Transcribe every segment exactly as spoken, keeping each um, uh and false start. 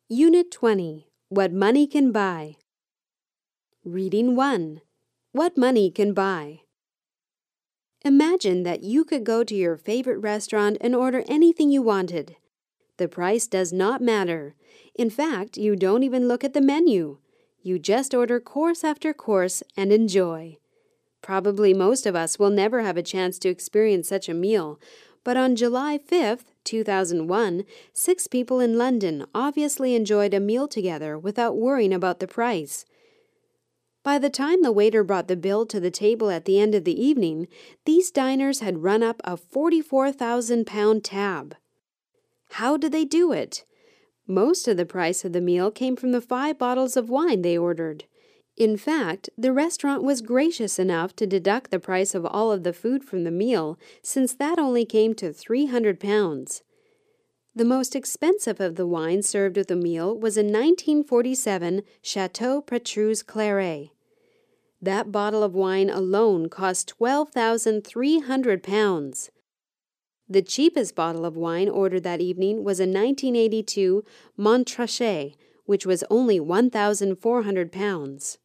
Unit twenty. What Money Can Buy. Reading one. What money can buy. Imagine that you could go to your favorite restaurant and order anything you wanted. The price does not matter. In fact, you don't even look at the menu. You just order course after course and enjoy. Probably most of us will never have a chance to experience such a meal, but on July fifth, two thousand one, six people in London obviously enjoyed a meal together without worrying about the price. By the time the waiter brought the bill to the table at the end of the evening, these diners had run up a forty-four thousand pound tab. How did they do it? Most of the price of the meal came from the five bottles of wine they ordered. In fact, the restaurant was gracious enough to deduct the price of all of the food from the meal, since that only came to three hundred pounds. The most expensive of the wines served with the meal was a nineteen forty-seven Chateau Petrus Claret. That bottle of wine alone cost twelve thousand three hundred pounds. The cheapest bottle of wine ordered that evening was a nineteen eighty-two Montrachet, which was only one thousand four hundred pounds.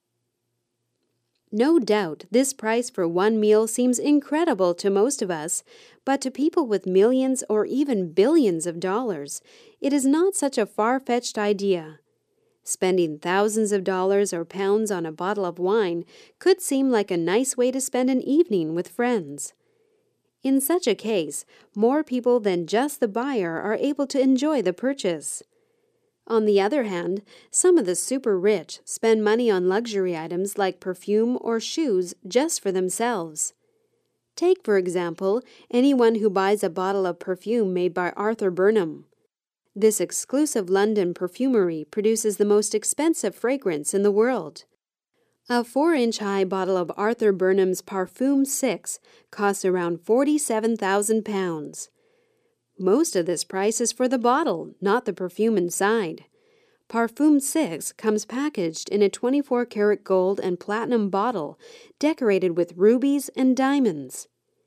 No doubt, this price for one meal seems incredible to most of us, but to people with millions or even billions of dollars, it is not such a far-fetched idea. Spending thousands of dollars or pounds on a bottle of wine could seem like a nice way to spend an evening with friends. In such a case, more people than just the buyer are able to enjoy the purchase. On the other hand, some of the super rich spend money on luxury items like perfume or shoes just for themselves. Take, for example, anyone who buys a bottle of perfume made by Arthur Burnham. This exclusive London perfumery produces the most expensive fragrance in the world. A four-inch high bottle of Arthur Burnham's Parfum six costs around forty-seven thousand pounds. Most of this price is for the bottle, not the perfume inside. Parfum six comes packaged in a twenty-four karat gold and platinum bottle, decorated with rubies and diamonds.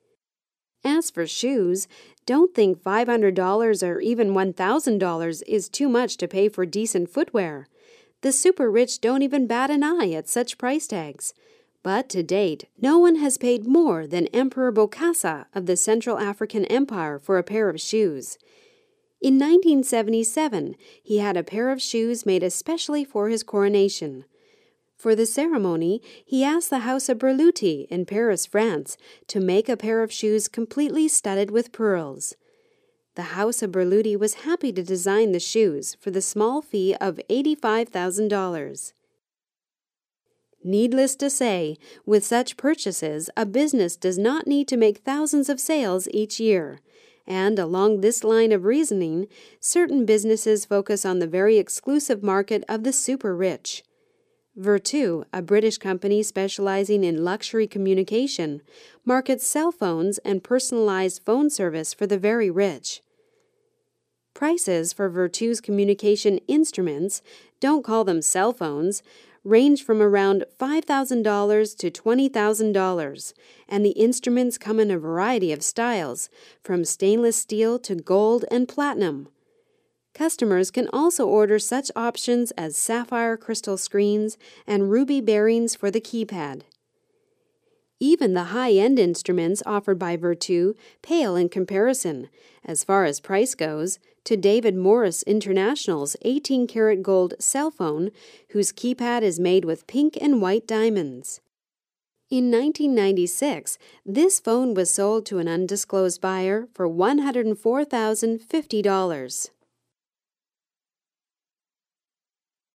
As for shoes, don't think five hundred dollars or even one thousand dollars is too much to pay for decent footwear. The super rich don't even bat an eye at such price tags. But to date, no one has paid more than Emperor Bokassa of the Central African Empire for a pair of shoes. In nineteen seventy-seven, he had a pair of shoes made especially for his coronation. For the ceremony, he asked the House of Berluti in Paris, France, to make a pair of shoes completely studded with pearls. The House of Berluti was happy to design the shoes for the small fee of eighty-five thousand dollars. Needless to say, with such purchases, a business does not need to make thousands of sales each year. And along this line of reasoning, certain businesses focus on the very exclusive market of the super rich. Vertu, a British company specializing in luxury communication, markets cell phones and personalized phone service for the very rich. Prices for Vertu's communication instruments, don't call them cell phones, range from around five thousand dollars to twenty thousand dollars, and the instruments come in a variety of styles, from stainless steel to gold and platinum. Customers can also order such options as sapphire crystal screens and ruby bearings for the keypad. Even the high-end instruments offered by Vertu pale in comparison, as far as price goes, to David Morris International's eighteen karat gold cell phone, whose keypad is made with pink and white diamonds. In nineteen ninety-six, this phone was sold to an undisclosed buyer for one hundred four thousand fifty dollars.